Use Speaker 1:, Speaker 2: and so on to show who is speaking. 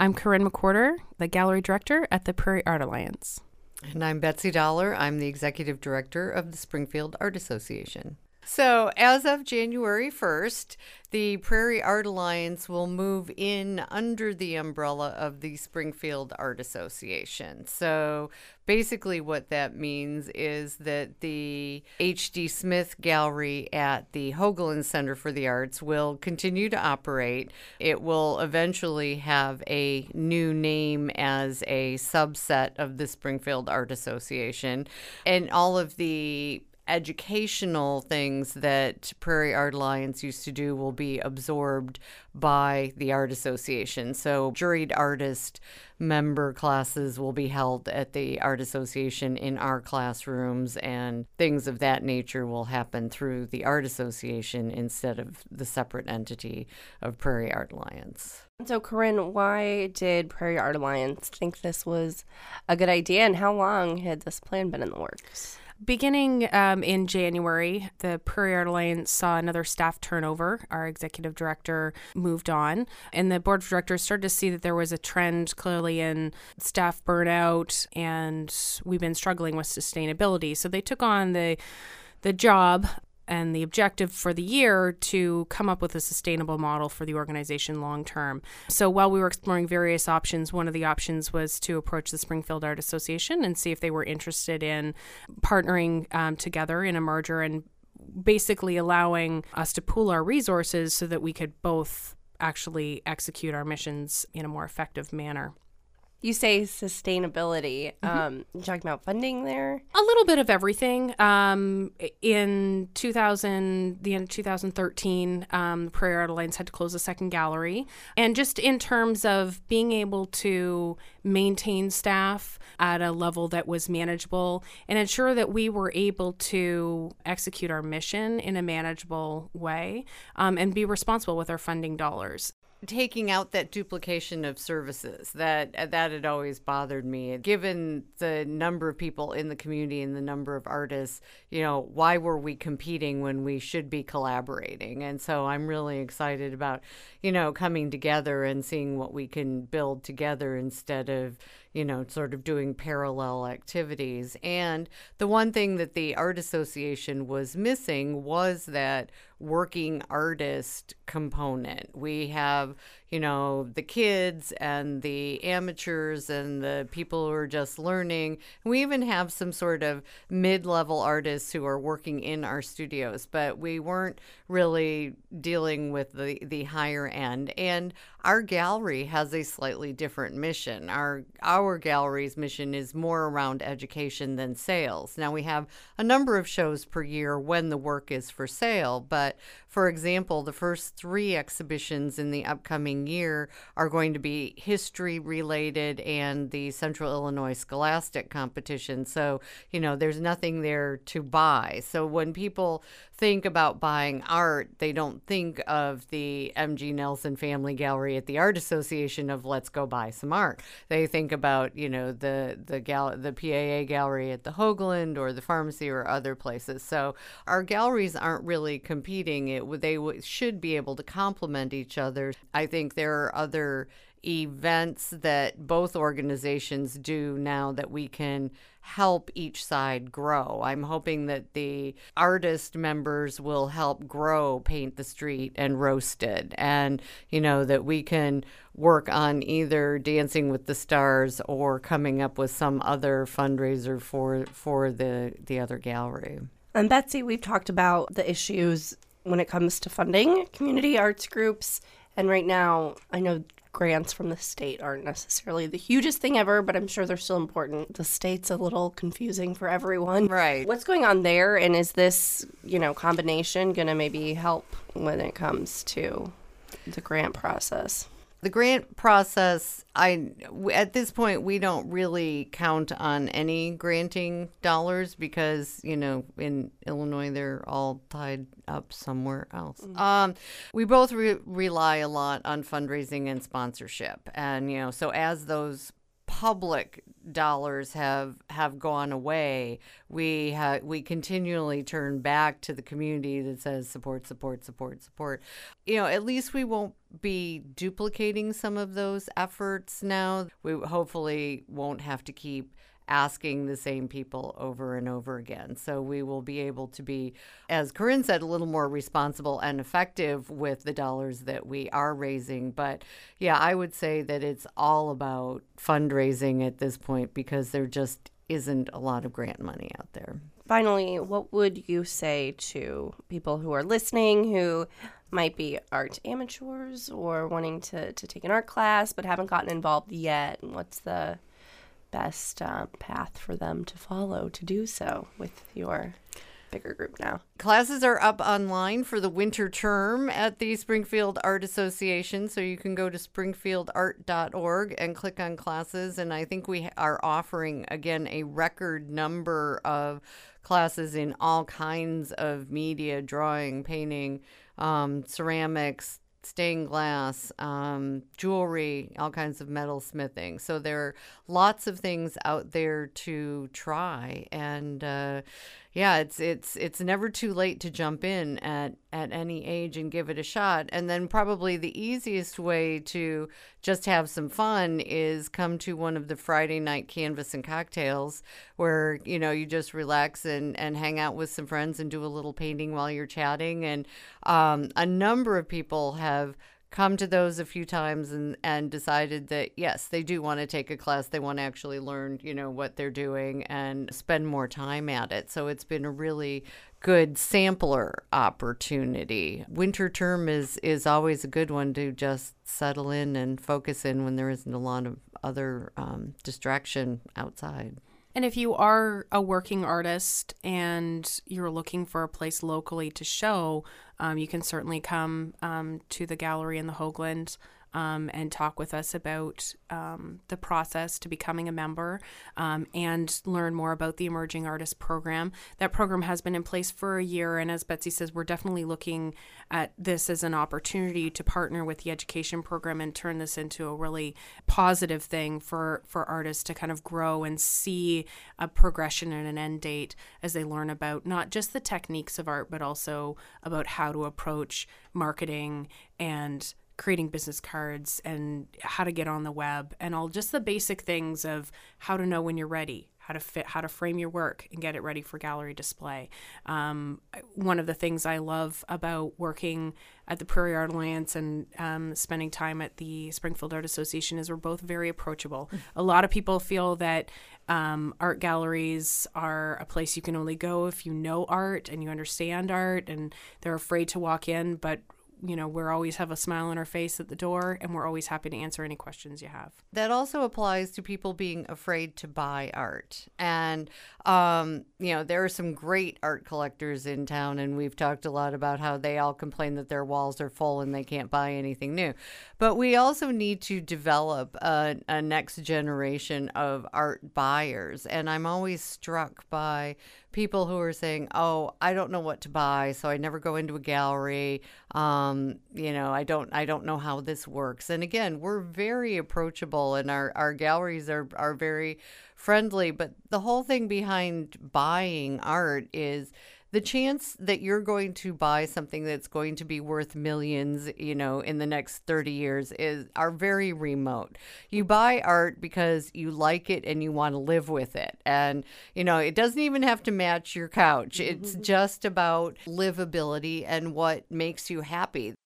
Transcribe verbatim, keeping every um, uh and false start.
Speaker 1: I'm Corinne McWhorter, the Gallery Director at the Prairie Art Alliance.
Speaker 2: And I'm Betsy Dollar. I'm the Executive Director of the Springfield Art Association. So as of January first, the Prairie Art Alliance will move in under the umbrella of the Springfield Art Association. So basically what that means is that the H D Smith Gallery at the Hoagland Center for the Arts will continue to operate. It will eventually have a new name as a subset of the Springfield Art Association. And all of the educational things that Prairie Art Alliance used to do will be absorbed by the Art Association. So juried artist member classes will be held at the Art Association in our classrooms, and things of that nature will happen through the Art Association instead of the separate entity of Prairie Art Alliance.
Speaker 3: So, Corinne, why did Prairie Art Alliance think this was a good idea, and how long had this plan been in the works?
Speaker 1: Beginning um, in January, the Prairie Art Alliance saw another staff turnover. Our executive director moved on, and the board of directors started to see that there was a trend clearly in staff burnout, and we've been struggling with sustainability. So they took on the the job and the objective for the year to come up with a sustainable model for the organization long term. So while we were exploring various options, one of the options was to approach the Springfield Art Association and see if they were interested in partnering um, together in a merger and basically allowing us to pool our resources so that we could both actually execute our missions in a more effective manner.
Speaker 3: You say sustainability. Mm-hmm. Um, you talking about funding there?
Speaker 1: A little bit of everything. Um, in two thousand, the end of two thousand thirteen, um, the Prairie Art Alliance had to close a second gallery. And just in terms of being able to maintain staff at a level that was manageable and ensure that we were able to execute our mission in a manageable way, um, and be responsible with our funding dollars.
Speaker 2: Taking out that duplication of services, that that had always bothered me. Given the number of people in the community and the number of artists, you know, why were we competing when we should be collaborating? And so I'm really excited about, you know, coming together and seeing what we can build together instead of, you know, sort of doing parallel activities. And the one thing that the Art Association was missing was that working artist component. We have, you know, the kids and the amateurs and the people who are just learning. We even have some sort of mid-level artists who are working in our studios, but we weren't really dealing with the, the higher end. And our gallery has a slightly different mission. Our our gallery's mission is more around education than sales. Now, we have a number of shows per year when the work is for sale, but for example, the first three exhibitions in the upcoming year are going to be history related and the Central Illinois Scholastic Competition. So, you know, there's nothing there to buy. So when people think about buying art, they don't think of the M G Nelson Family Gallery at the Art Association of let's go buy some art. They think about, you know, the the gal the P A A gallery at the Hoagland or the pharmacy or other places. So our galleries aren't really competing. It they w- should be able to complement each other. I think there are other events that both organizations do now that we can help each side grow. I'm hoping that the artist members will help grow Paint the Street and Roasted, and, you know, that we can work on either Dancing with the Stars or coming up with some other fundraiser for for the, the other gallery.
Speaker 3: And Betsy, we've talked about the issues when it comes to funding community arts groups, and right now I know grants from the state aren't necessarily the hugest thing ever, but I'm sure they're still important. The state's a little confusing for everyone.
Speaker 2: Right.
Speaker 3: What's going on there, and is this, you know, combination going to maybe help when it comes to the grant process?
Speaker 2: The grant process, I at this point, we don't really count on any granting dollars because, you know, in Illinois, they're all tied up somewhere else. Mm-hmm. Um, we both re- rely a lot on fundraising and sponsorship. And, you know, so as those public dollars have have gone away, we ha- we continually turn back to the community that says support, support, support, support. You know, at least we won't be duplicating some of those efforts now. We hopefully won't have to keep asking the same people over and over again. So we will be able to be, as Corinne said, a little more responsible and effective with the dollars that we are raising. But yeah, I would say that it's all about fundraising at this point because there just isn't a lot of grant money out there.
Speaker 3: Finally, what would you say to people who are listening who might be art amateurs or wanting to, to take an art class but haven't gotten involved yet? And what's the best uh, path for them to follow to do so with your bigger group now?
Speaker 2: Classes are up online for the winter term at the Springfield Art Association, so you can go to springfield art dot org and click on classes. And I think we are offering, again, a record number of classes in all kinds of media: drawing, painting, um, ceramics, stained glass, um, jewelry, all kinds of metal smithing. So there are lots of things out there to try. And uh, yeah, it's it's it's never too late to jump in at, at any age and give it a shot. And then probably the easiest way to just have some fun is come to one of the Friday night canvas and cocktails where, you know, you just relax and, and hang out with some friends and do a little painting while you're chatting. And um, a number of people have come to those a few times and, and decided that, yes, they do want to take a class. They want to actually learn, you know, what they're doing and spend more time at it. So it's been a really good sampler opportunity. Winter term is, is always a good one to just settle in and focus in when there isn't a lot of other um, distraction outside.
Speaker 1: And if you are a working artist and you're looking for a place locally to show, um, you can certainly come um, to the gallery in the Hoagland um, and talk with us about um, the process to becoming a member um, and learn more about the Emerging Artist Program. That program has been in place for a year, and as Betsy says, we're definitely looking at this as an opportunity to partner with the education program and turn this into a really positive thing for, for artists to kind of grow and see a progression and an end date as they learn about not just the techniques of art, but also about how to approach marketing and creating business cards and how to get on the web and all just the basic things of how to know when you're ready, how to fit, how to frame your work and get it ready for gallery display. Um, one of the things I love about working at the Prairie Art Alliance and um, spending time at the Springfield Art Association is we're both very approachable. Mm-hmm. A lot of people feel that um, art galleries are a place you can only go if you know art and you understand art, and they're afraid to walk in, but you know, we're always have a smile on our face at the door, and we're always happy to answer any questions you have.
Speaker 2: That also applies to people being afraid to buy art. And, um, you know, there are some great art collectors in town, and we've talked a lot about how they all complain that their walls are full and they can't buy anything new. But we also need to develop a, a next generation of art buyers. And I'm always struck by people who are saying, oh, I don't know what to buy, so I never go into a gallery. Um, you know, I don't I don't know how this works. And again, we're very approachable, and our, our galleries are, are very friendly. But the whole thing behind buying art is the chance that you're going to buy something that's going to be worth millions, you know, in the next thirty years is are very remote. You buy art because you like it and you want to live with it. And, you know, it doesn't even have to match your couch. It's just about livability and what makes you happy.